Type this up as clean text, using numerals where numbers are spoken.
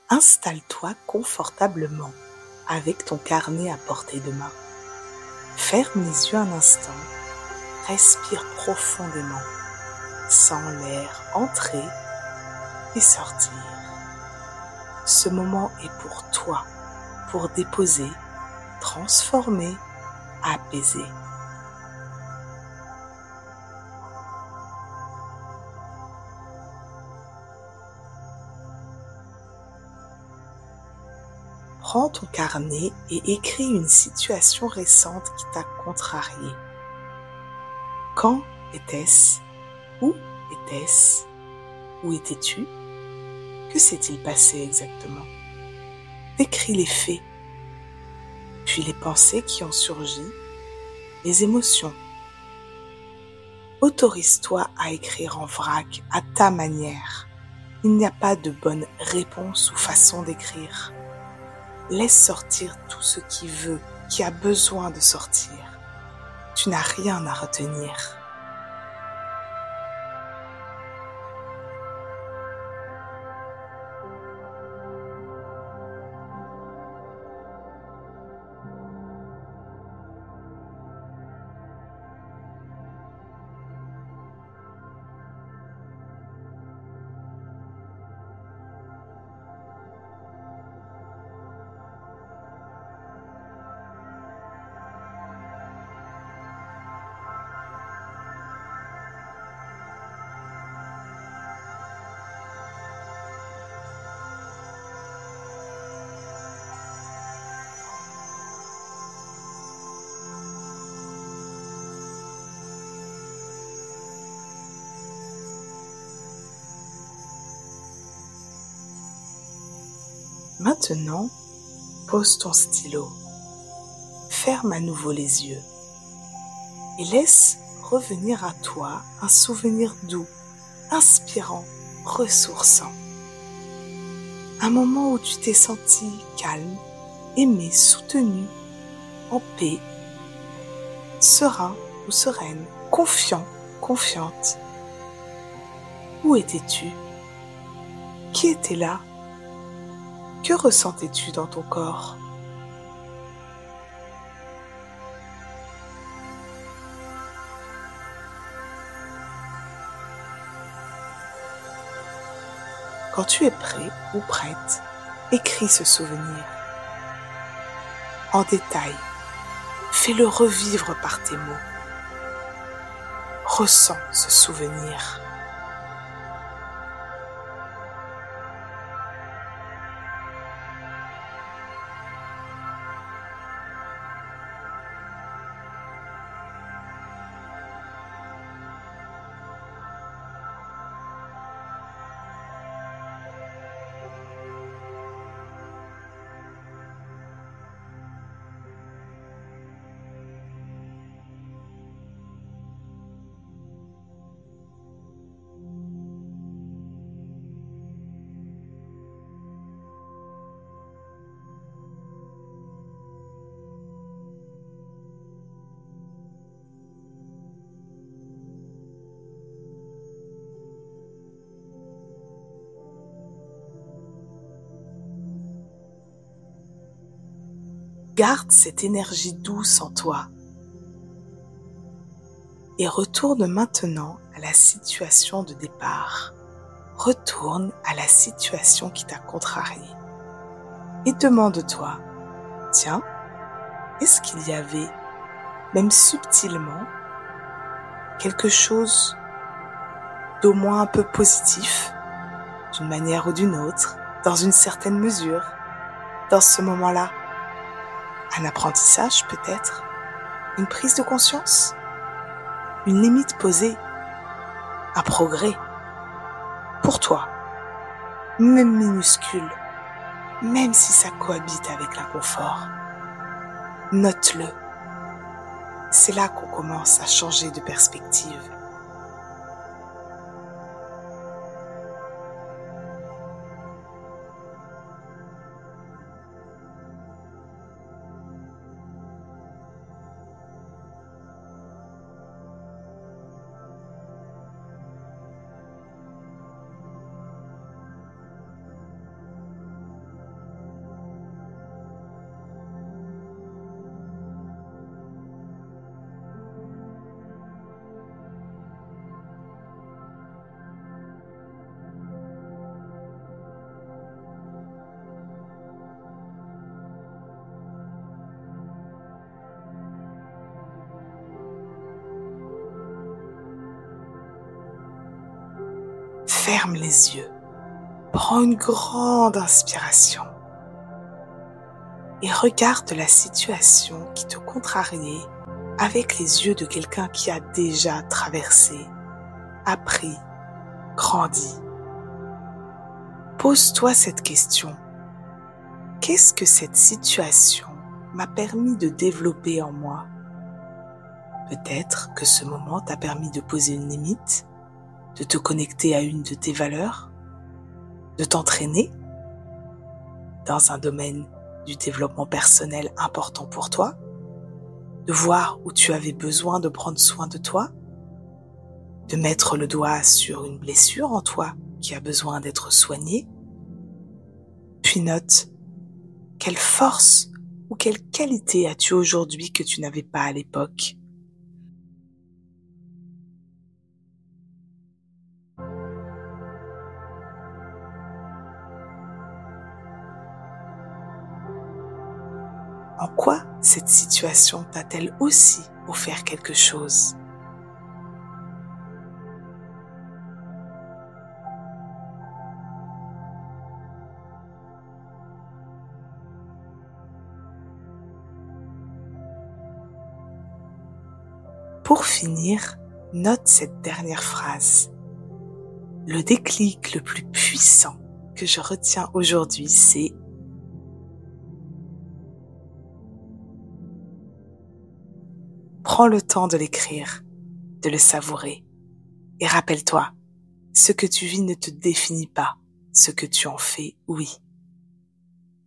Installe-toi confortablement avec ton carnet à portée de main. Ferme les yeux un instant, respire profondément, sens l'air entrer et sortir. Ce moment est pour toi, pour déposer, transformer, apaiser. Prends ton carnet et écris une situation récente qui t'a contrarié. Quand était-ce? Où était-ce? Où étais-tu? Que s'est-il passé exactement? Décris les faits, puis les pensées qui ont surgi, les émotions. Autorise-toi à écrire en vrac à ta manière. Il n'y a pas de bonne réponse ou façon d'écrire. Laisse sortir tout ce qui a besoin de sortir. Tu n'as rien à retenir. Maintenant, pose ton stylo, ferme à nouveau les yeux et laisse revenir à toi un souvenir doux, inspirant, ressourçant. Un moment où tu t'es senti calme, aimé, soutenu, en paix, serein ou sereine, confiant, confiante. Où étais-tu? Qui était là? Que ressentais-tu dans ton corps? Quand tu es prêt ou prête, écris ce souvenir. En détail, fais-le revivre par tes mots. Ressens ce souvenir. Garde cette énergie douce en toi et retourne maintenant à la situation de départ. Retourne à la situation qui t'a contrarié et demande-toi, tiens, est-ce qu'il y avait, même subtilement, quelque chose d'au moins un peu positif, d'une manière ou d'une autre, dans une certaine mesure, dans ce moment-là? Un apprentissage peut-être, une prise de conscience, une limite posée, un progrès, pour toi, même minuscule, même si ça cohabite avec l'inconfort. Note-le. C'est là qu'on commence à changer de perspective. ferme les yeux, prends une grande inspiration et regarde la situation qui te contrariait avec les yeux de quelqu'un qui a déjà traversé, appris, grandi. Pose-toi cette question. Qu'est-ce que cette situation m'a permis de développer en moi? Peut-être que ce moment t'a permis de poser une limite, de te connecter à une de tes valeurs, de t'entraîner dans un domaine du développement personnel important pour toi, de voir où tu avais besoin de prendre soin de toi, de mettre le doigt sur une blessure en toi qui a besoin d'être soignée. Puis note, quelle force ou quelle qualité as-tu aujourd'hui que tu n'avais pas à l'époque? En quoi cette situation t'a-t-elle aussi offert quelque chose? Pour finir, note cette dernière phrase. Le déclic le plus puissant que je retiens aujourd'hui, c'est prends le temps de l'écrire, de le savourer. Et rappelle-toi, ce que tu vis ne te définit pas, ce que tu en fais, oui.